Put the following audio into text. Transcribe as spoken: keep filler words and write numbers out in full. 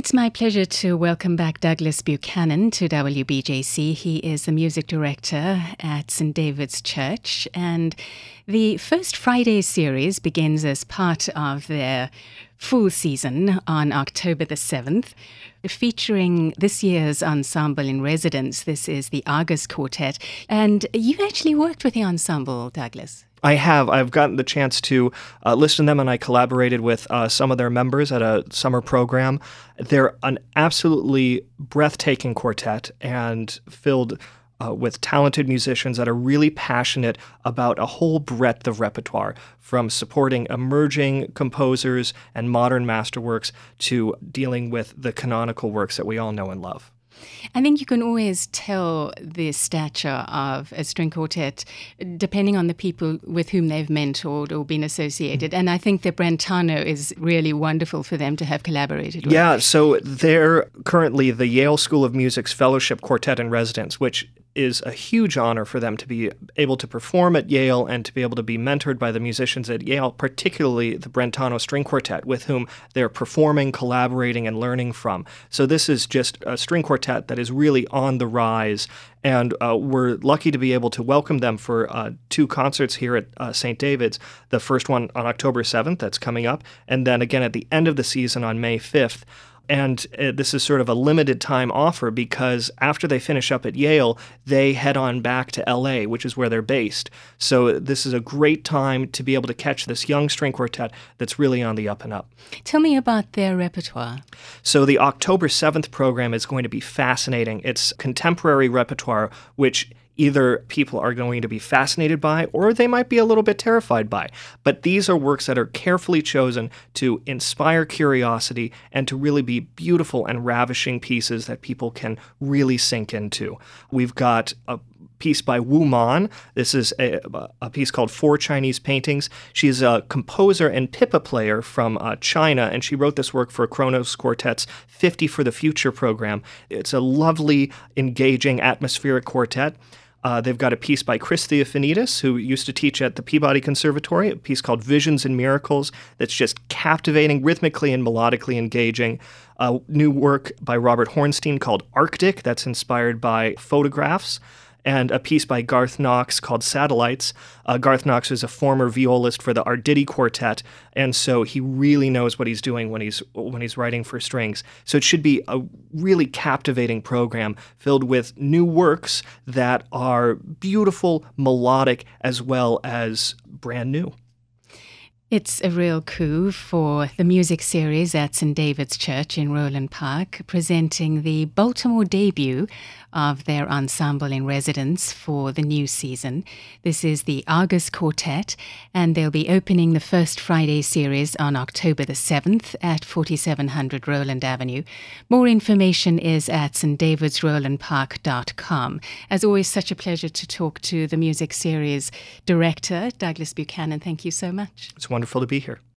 It's my pleasure to welcome back Douglas Buchanan to W B J C. He is the music director at Saint David's Church, and the First Friday series begins as part of their full season on October the seventh, featuring this year's ensemble in residence. This is the Argus Quartet, and you actually worked with the ensemble, Douglas. I have. I've gotten the chance to uh, listen to them, and I collaborated with uh, some of their members at a summer program. They're an absolutely breathtaking quartet and filled uh, with talented musicians that are really passionate about a whole breadth of repertoire, from supporting emerging composers and modern masterworks to dealing with the canonical works that we all know and love. I think you can always tell the stature of a string quartet depending on the people with whom they've mentored or been associated. Mm-hmm. And I think that Brentano is really wonderful for them to have collaborated with. Yeah, so they're currently the Yale School of Music's Fellowship Quartet in Residence, which is a huge honor for them to be able to perform at Yale and to be able to be mentored by the musicians at Yale, particularly the Brentano String Quartet, with whom they're performing, collaborating, and learning from. So this is just a string quartet that is really on the rise, and uh, we're lucky to be able to welcome them for uh, two concerts here at uh, Saint David's, the first one on October seventh, that's coming up, and then again at the end of the season on May fifth. And uh, this is sort of a limited time offer because after they finish up at Yale, they head on back to L A, which is where they're based. So this is a great time to be able to catch this young string quartet that's really on the up and up. Tell me about their repertoire. So the October seventh program is going to be fascinating. It's contemporary repertoire, which either people are going to be fascinated by or they might be a little bit terrified by. But these are works that are carefully chosen to inspire curiosity and to really be beautiful and ravishing pieces that people can really sink into. We've got a piece by Wu Man. This is a, a piece called Four Chinese Paintings. She's a composer and pipa player from uh, China, and she wrote this work for Kronos Quartet's fifty for the Future program. It's a lovely, engaging, atmospheric quartet. Uh, they've got a piece by Chris Theophanidis, who used to teach at the Peabody Conservatory, a piece called Visions and Miracles that's just captivating, rhythmically and melodically engaging. A new work by Robert Hornstein called Arctic that's inspired by photographs. And a piece by Garth Knox called Satellites. Uh, Garth Knox is a former violist for the Arditi Quartet, and so he really knows what he's doing when he's when he's writing for strings. So it should be a really captivating program filled with new works that are beautiful, melodic, as well as brand new. It's a real coup for the music series at Saint David's Church in Roland Park, presenting the Baltimore debut of their ensemble in residence for the new season. This is the Argus Quartet, and they'll be opening the First Friday series on October the seventh at forty-seven hundred Roland Avenue. More information is at st davids roland park dot com. As always, such a pleasure to talk to the music series director, Douglas Buchanan. Thank you so much. It's wonderful to be here.